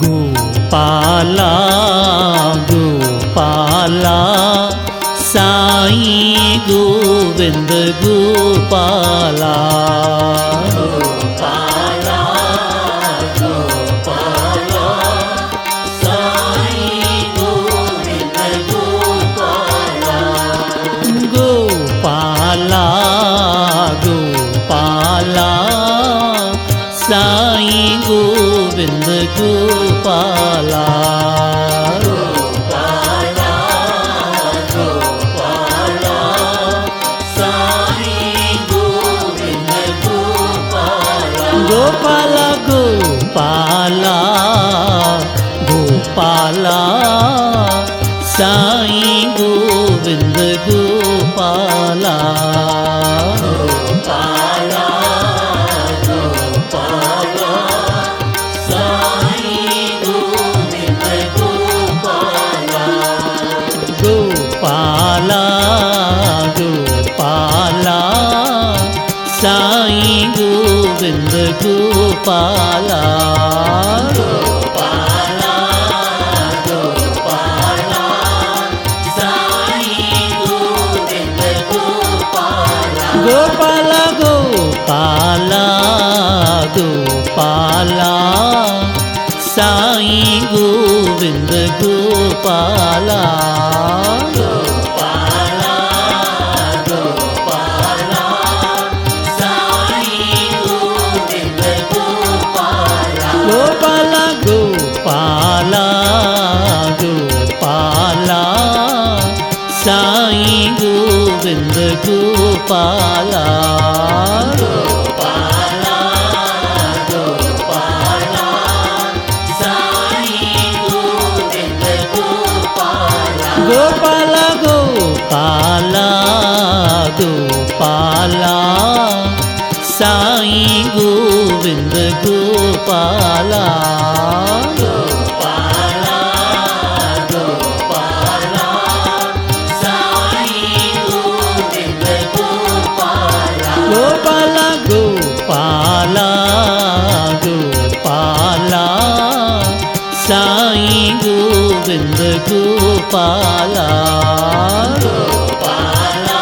Gopala Gopala Sai Govind Gopala Gopala Gopala Sai Govind Gopala Gopala Gopala Sai Govind Gopala Gopala Gopala Sai Govind Gopala Gopala Gopala Gopala Sai Govind Gopala Gopala Gopala Sai Govind Gopala Gopala Gopala Sai Govind Gopala Gopala Gopala Sai Govind Gopala Gopala Gopala Gopala Sai Govind Gopala Gopala Gopala Sai Govind Gopala Gopala Gopala Gopala Sai Govind Gopala Gopala Gopala Sai Govind Gopala Gopala Gopala Gopala Sai Govind Gopala Gopala Gopala Sai Govind Gopala Gopala Gopala Gopala Sai Govind Gopala Gopala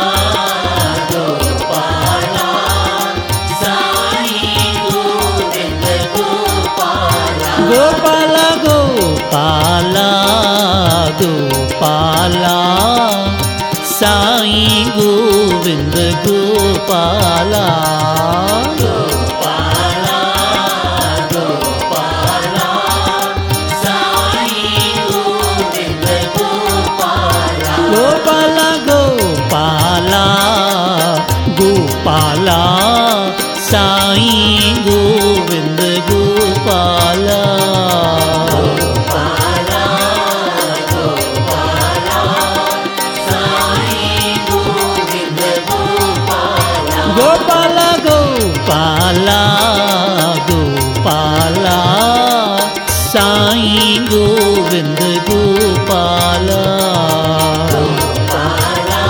Gopala Sai Govind Gopala Gopala Gopala Gopala Sai Govind Gopala Gopala Gopala Sai Govind Gopala Gopala Gopala Gopala Sai Govind Gopala Gopala Gopala Sai Govind Gopala Gopala Gopala Gopala Sai Govind Gopala Gopala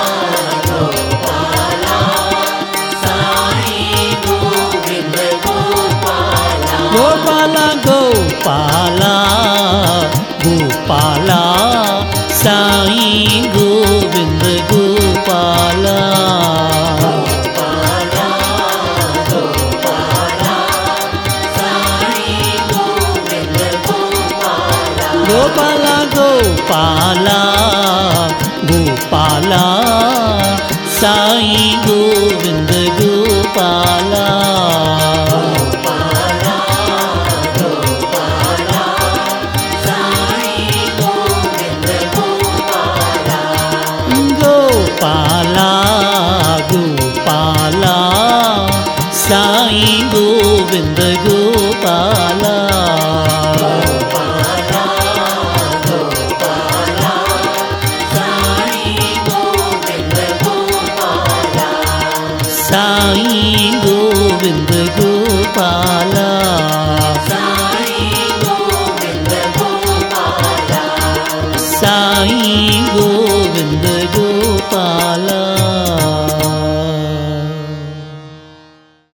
Gopala Sai Govind Gopala Gopala Gopala Gopala Sai Govind Gopala Gopala Gopala Sai Govind Gopala Gopala Gopala Gopala Sai Govind Gopala Gopala Gopala Sai Govind Gopala Gopala Gopala Sai Govind Gopala Gopala Gopala Sai Govind Gopala Sai Govind Gopala